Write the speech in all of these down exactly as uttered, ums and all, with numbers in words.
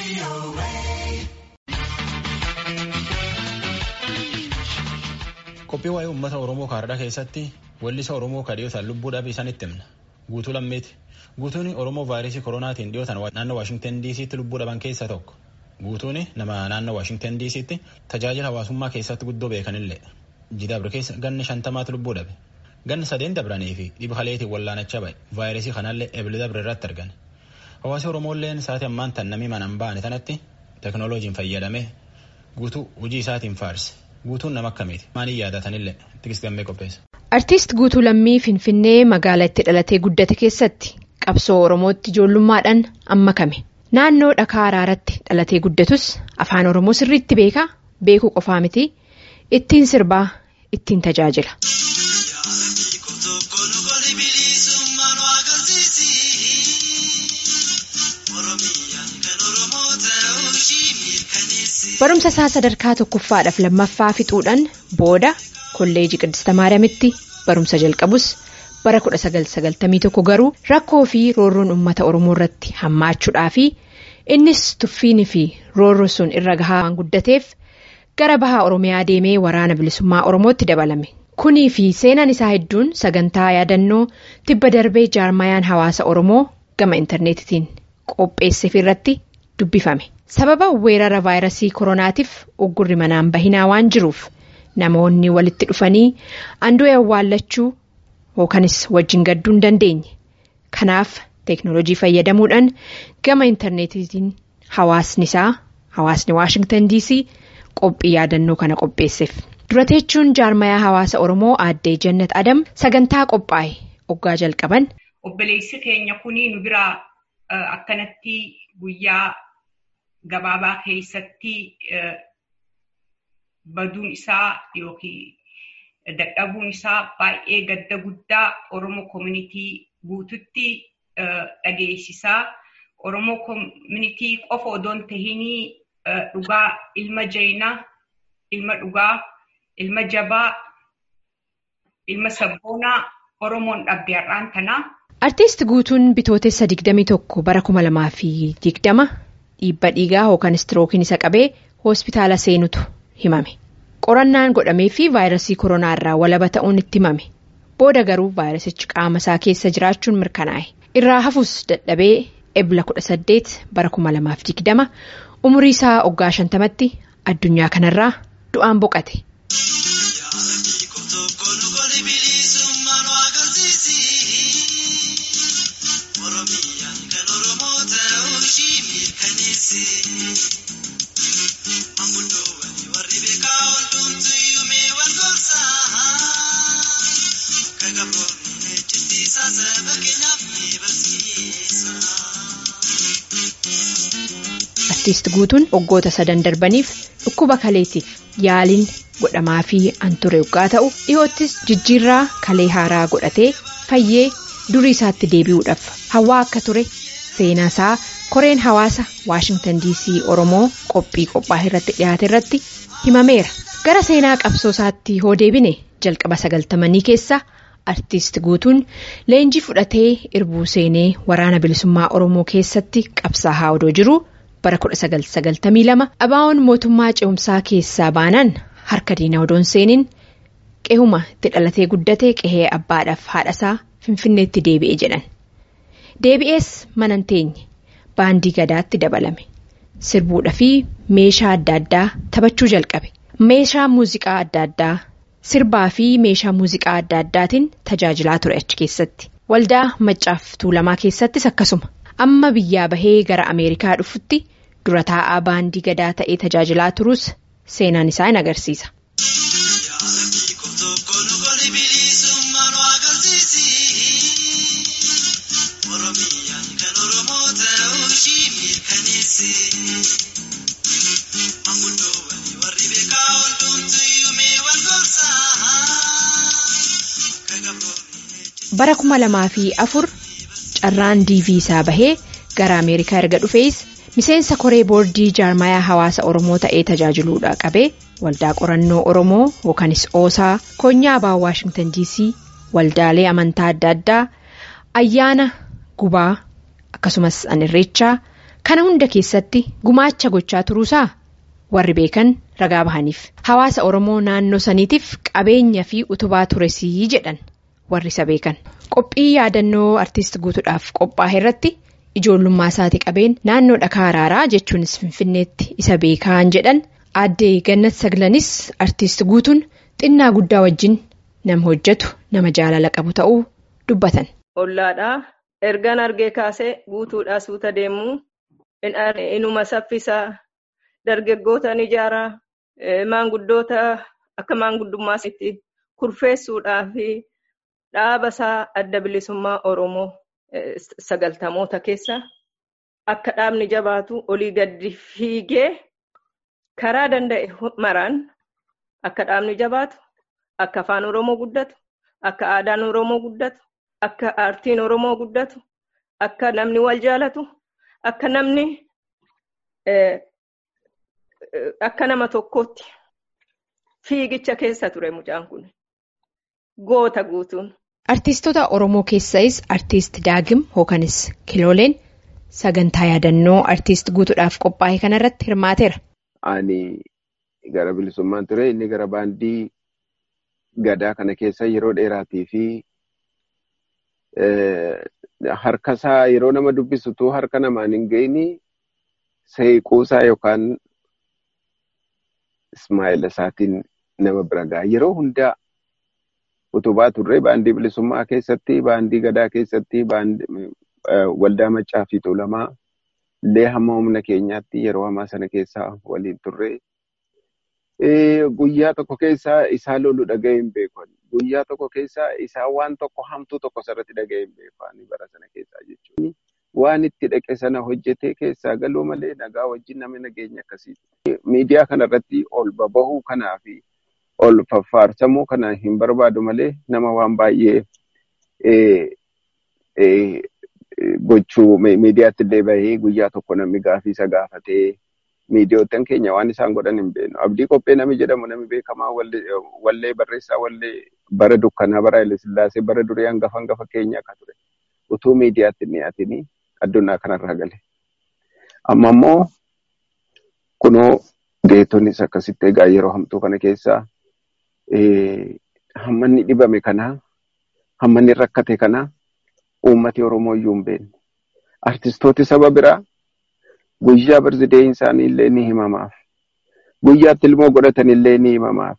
Qophii waa'ee uummata Oromoo kaardhaa keessatti weellisa Oromoo kadhiyootaan lubbuudhaaf isaanitti himna. Guutuu lammeeti. Guutuun Oromoo vaayirasii koronaatiin dhiyootaan naannoo Waashingtan D C'tti lubbuu dhaban keessaa tokko. Guutuun nama naannoo Waashingtan D C'tti tajaajila hawaasummaa keessatti guddoo beekanillee. Jidaabri keessa ganni shantamaatti lubbuu dhabe. Ganni sadeen dabranii fi dhiba haleetiin wallaanachaa ba'e. Vaayirasii kanallee eebile dabre irratti argan. Hawaasi Oromoolleen sa'aatii ammaan tan namni manaan ba'an tanatti teknooloojiin fayyadamee guutuu hojii isaatiin faarse. Guutuun nama akkamiiti? Maaliin yaadatanillee Tigist Gammee qopheessa. Artiist Guutuu Lammii Finfinnee magaalaa itti dhalatee guddate keessatti qabsoo Oromootti ijoollummaadhaan ammakame. Naannoo dhakaa araaratti dhalatee guddatus afaan Oromoo sirriitti beekaa beekuu qofaa miti ittiin sirbaa ittiin tajaajila. Barumsa isaa sadarkaa tokkoffaadhaaf lammaffaa fixuudhaan booda kolleejii Qiddista Maariyaamitti barumsa jalqabus bara kudha sagal sagaltamii tokko garuu rakkoo fi roorroon uummata Oromoo irratti hammaachuudhaa fi innis tuffiinii fi roorroo sun irra gahaa waan guddateef gara bahaa Oromiyaa deemee waraana bilisummaa Oromootti dabalame. Kunii fi seenaan isaa hedduun sagantaa yaadannoo tibba darbee jaarmayaan hawaasa Oromoo gama intarneetitiin qopheesseef irratti dubbifame. Sababa weerara vaayirasii koronaatiif uggurri manaan bahinaa waan jiruuf namoonni walitti dhufanii andu'e awwaallachuu yookanis wajjin gadduu hin dandeenye. Kanaaf teeknooloojii fayyadamuudhaan gama intarneetitiin hawaasni isaa hawaasni Waashingtan D C qophii yaadannoo kana qopheesseef. Dura teechuun jaarmayaa hawaasa Oromoo aaddee Jannat Adam sagantaa qophaa'e oggaa jalqaban. Obboleessi keenya kunii nu biraa akkanatti guyyaa gabaabaa keessatti baduun isaa yookiin dadhabuun isaa baay'ee gadda guddaa Oromoo Community guututti dhageessisaa. Oromoo Community qofa odoon tahinii dhugaa ilma jeenaa, ilma dhugaa, ilma jabaa, ilma sabboonaa Oromoon dhabde har'aan tanaa. Artiist Guutuun bitootessa digdamii tokko bara kuma lamaa fi digdama dhiibba dhiigaa yookaan istirookiin isa qabee hospitaala seenutu himame. Qorannaan godhamee fi vaayirasii koronaa irraa walaba ta'uun itti himame. Booda garuu vaayirasichi qaama isaa keessa jiraachuun mirkanaa'e. Irraa hafus dadhabee ebla kudha saddeet bara kuma lamaa fi digdama umurii isaa waggaa shantamatti addunyaa kanarraa du'aan boqate. Artiist Guutuun waggoota sadan darbaniif dhukkuba kaleetiif yaaliin godhamaa fi anture waggaa ta'u dhiyoottis jijjiirraa kalee haaraa godhatee fayyee durii isaatti deebi'uudhaaf hawaa akka ture seenaa isaa koreen hawaasa Waashingtan D C Oromoo qophii qophaa'e irratti dhiyaate irratti himameera. Gara seenaa qabsoo isaatti hoo deebine jalqaba sagaltamanii keessa Artiist Guutuun leenjii fudhatee irbuu seenee waraana bilisummaa Oromoo keessatti qabsaa'aa odoo jiru bara kudha sagal sagaltamii lama abaa'oon mootummaa ce'umsaa keessaa baanaan harka diina odoon seeniin qe'uma itti dhalatee guddate qe'ee abbaadhaaf haadhasaa Finfinneetti deebi'e jedhan. Deebi'ees manan teenye baandii gadaatti dabalame. Sirbuudha fi meeshaa adda addaa taphachuu jalqabe. Meeshaa muuziqaa adda addaa sirbaa fi meeshaa muuziqaa adda addaatiin tajaajilaa ture achi keessatti. Waldaa Maccaaf Tuulamaa keessattis akkasuma. Amma biyyaa bahee gara Ameerikaa dhufutti dura taa'aa baandii gadaa ta'ee tajaajilaa turus seenaan isaa in agarsiisa. Bara kuma lamaa fi afur carraan D V isaa bahee gara Ameerikaa erga dhufees miseensa koree boordii jaarmayaa hawaasa Oromoo ta'ee tajaajiluudha qabee waldaa qorannoo Oromoo yookanis Oosaa konyaa abaa Waashingtan D C waldaalee amantaa adda addaa ayyaana gubaa akkasumas anirreechaa Kana hunda keessatti gumaacha gochaa turuusaa warri beekan ragaa bahaniif. Hawaasa Oromoo naannoo saniitiif qabeenya fi utubaa turesii jedhan warri isa beekan. Qophii yaadannoo artiist Guutuudhaaf qophaa'e irratti ijoollummaa isaatii qabeen naannoo dhakaa araaraa jechuunis Finfinneetti isa beekaan jedhan Aaddee Gannat Saglanis artiist Guutuun xinnaa guddaa wajjin nama hojjetu nama jaalala qabu ta'uu dubbatan. Ollaadhaa ergan argee kaasee Guutuudhaa suuta deemuu inuma saffisaa dargaggoota ijaaraa maanguddoota akka maanguddummaatti kurfeessuudhaa fi dhaabasaa adda bilisummaa Oromoo sagaltamoota keessa akka dhaabni jabaatu olii gadi fiigee karaa danda'e maraan akka dhaabni jabaatu akka afaan Oromoo guddatu akka aadaan Oromoo guddatu akka aartiin Oromoo guddatu akka namni wal jaalatu akka namni akka nama tokkootti fiigicha keessa ture mucaan kun goota Guutuun. Artiistota Oromoo keessais artiist Daagim Hookanis Kilooleen sagantaa yaadannoo artiist Guutuudhaaf qophaa'e kanarratti hirmaateera. Ani gara bilisummaan ture inni gara baandii gadaa kana keessa yeroo dheeraatii fi harkasaa yeroo nama dubbisutu harka namaan hin ga'ini seequusaa yookaan ismaa'ila isaatiin nama bira ga'a. Yeroo hundaa utubaa turre baandii bilisummaa keessatti, baandii gadaa keessatti, waldaa Maccaa fi Tuulamaa illee hamma humna keenyaatti yeroo hamaa sana keessaa waliin turre. Guyyaa tokko keessaa isaa lolu dhaga'ee hin beekan. Guyyaa tokko keessaa isaa waan tokko hamtuu tokko sarratti dhaga'ee hin beekan bara sana keessaa jechuun. Waan itti dhaqe sana hojjetee keessaa galuu malee nagaa wajjin namni nageenya akkasii. Miidiyaa kanarratti ol babahuu kanaa fi ol faffaarsamuu kana hin barbaadu malee nama waan baay'ee gochuu miidiyaatti illee bahee guyyaa tokko namni gaafii isa gaafatee miidiyootaan keenya waan isaan godhan hin beeknu. Abdii Qophee namni jedhamu namni beekamaa wallee barreessaa wallee bara dukkanaa bara Haile Sillaasee bara durii hangafa hangafa keenya akka ture. Utuu miidiyaatti dhiyaatinii addunyaa kanarraa gale. Amma immoo kunoo deetonnis akkasitti egaa yeroo hamtuu kana keessaa hammanni dhibame kana hammanni rakkate kana uummati Oromoo iyyuu hin beekne. Artistooti saba biraa guyyaa birzideeyin isaanii illee ni himamaaf. Guyyaatti ilmoo godhatan illee ni himamaaf.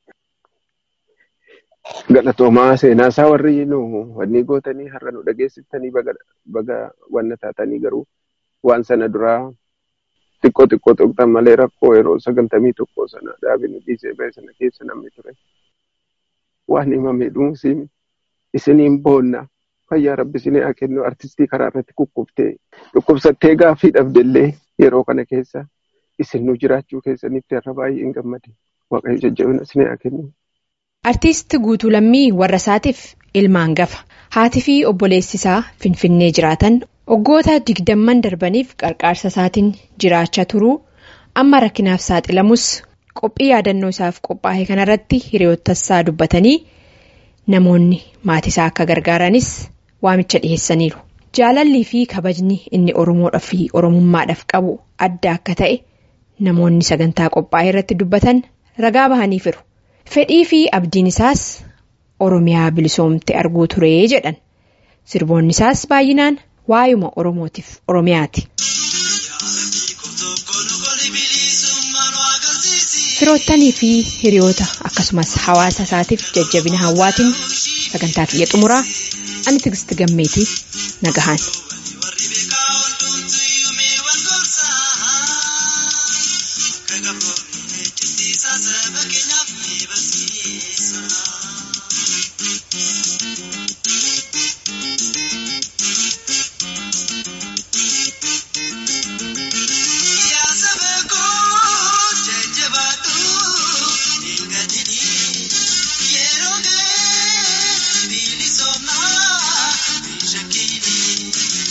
Galatoomaa seenaa isaa warri nu wanni gootanii har'a nu dhageessitanii baga wanna taatanii garuu waan sana duraa xiqqoo xiqqoo tuqxan malee rakkoo yeroo sagaltamii tokko sana dhaabni dhiisee ba'e sana keessa namni ture. Waan himamee dhuunsiin isiniin boonna fayyaa rabbi isinii haa kennu artistii karaa irratti kukkuftee dhukkubsattee gaaffii dhabdellee yeroo kana keessa isin nu jiraachuu keessanitti har'a baay'ee hin gammade. Waaqayyo jajjabina isinii haa kennu. Artiist Guutuu Lammii warra isaatiif ilma hangafa. Haati fi obboleessi isaa Finfinnee jiraatan waggoota digdamman darbaniif qarqaarsa isaatiin jiraachaa turuu amma rakkinaaf saaxilamus qophii yaadannoo isaaf qophaa'e kanarratti hiriyoottassaa dubbatanii namoonni maatii isaa akka gargaaranis waamicha dhiyeessaniiru. Jaalallii fi kabajni inni Oromoodhaaf fi Oromummaadhaaf qabu adda akka ta'e namoonni sagantaa qophaa'e irratti dubbatan ragaa bahaniifiru. Fedhii fi abdiin isaas Oromiyaa bilisoomte arguu ture jedhan. Sirboonni isaas baay'inaan waayuma Oromootiif Oromiyaati. Firoottanii fi hiriyoota akkasumas hawaasa isaatiif jajjabina hawaatiin sagantaa kiyya xumuraa ani Tigist Gammeetii nagahaan.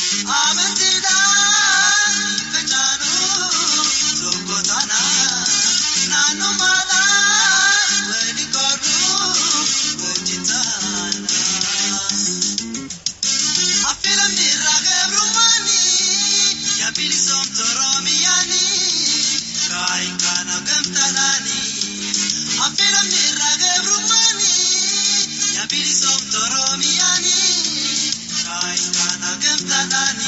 Amen. Abilisom Toromiani, Saikana Gemtanani.